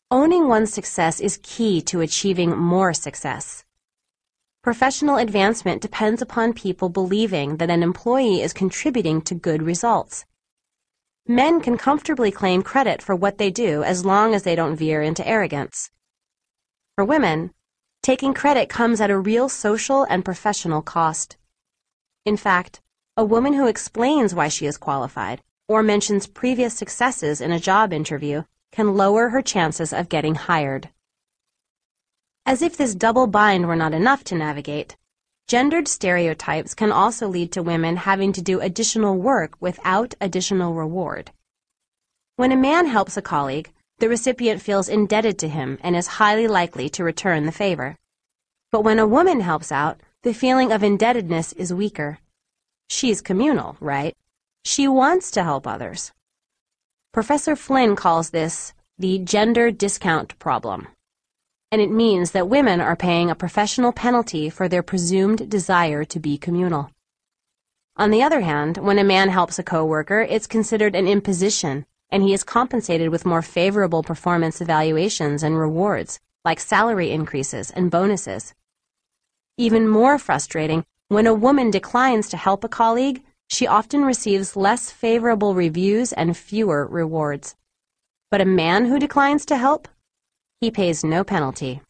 Owning one's success is key to achieving more success. Professional advancement depends upon people believing that an employee is contributing to good results. Men can comfortably claim credit for what they do as long as they don't veer into arrogance. For women, taking credit comes at a real social and professional cost. In fact, a woman who explains why she is qualified or mentions previous successes in a job interview can lower her chances of getting hired. As if this double bind were not enough to navigate, gendered stereotypes can also lead to women having to do additional work without additional reward. When a man helps a colleague, the recipient feels indebted to him and is highly likely to return the favor. But when a woman helps out, the feeling of indebtedness is weaker. She's communal, right? She wants to help others. Professor Flynn calls this the gender discount problem, and it means that women are paying a professional penalty for their presumed desire to be communal. On the other hand, when a man helps a coworker, it's considered an imposition, and he is compensated with more favorable performance evaluations and rewards, like salary increases and bonuses. Even more frustrating, when a woman declines to help a colleague, she often receives less favorable reviews and fewer rewards. But a man who declines to help, he pays no penalty.